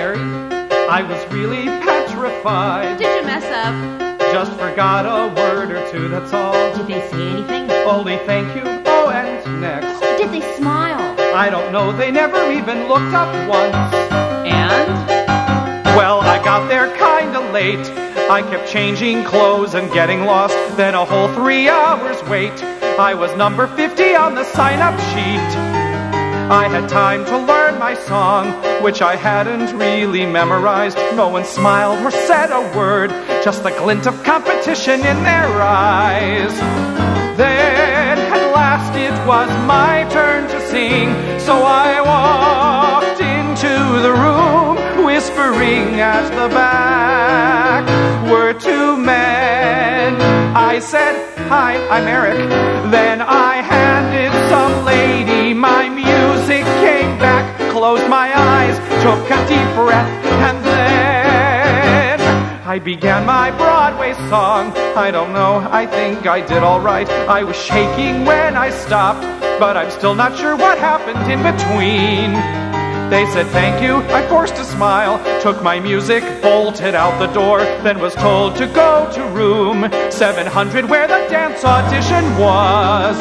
Mary. I was really petrified. Did you mess up? Just forgot a word or two, that's all. Did they say anything? Only thank you, oh, and next. Did they smile? I don't know, they never even looked up once. And? Well, I got there kinda late. I kept changing clothes and getting lost. Then a whole 3 hours wait. I was number 50 on the sign-up sheet. I had time to learn my song, which I hadn't really memorized. No one smiled or said a word, just the glint of competition in their eyes. Then at last it was my turn to sing, so I walked into the room, whispering at the back were 2 men. I said, "Hi, I'm Eric." Then I handed some lady my music, came back, closed my eyes, took a deep breath, and then I began my Broadway song. I don't know, I think I did all right. I was shaking when I stopped, but I'm still not sure what happened in between. They said thank you, I forced a smile, took my music, bolted out the door, then was told to go to room 700 where the dance audition was.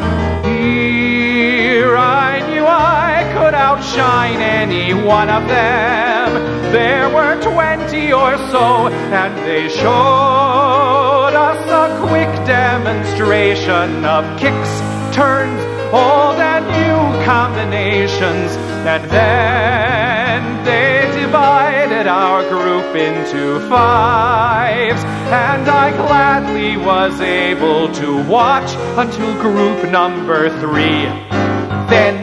Here I knew I could outshine any one of them. There were 20 or so, and they showed us a quick demonstration of kicks, turns, old and new combinations, and then they divided our group into 5s, and I gladly was able to watch until group number 3. Then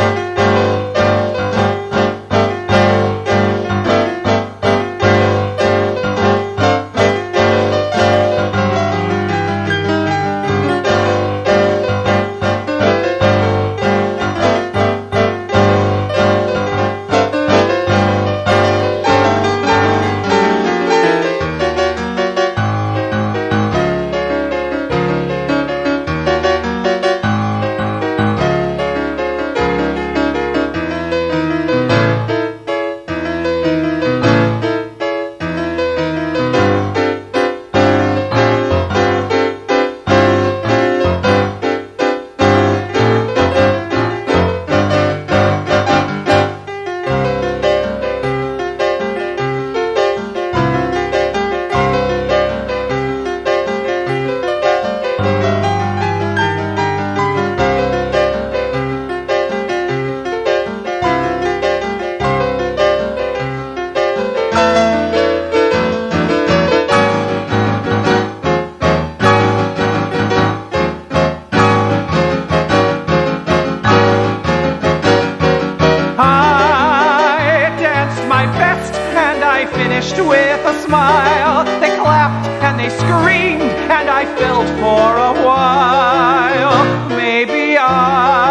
with a smile. They clapped and they screamed, and I felt for a while maybe I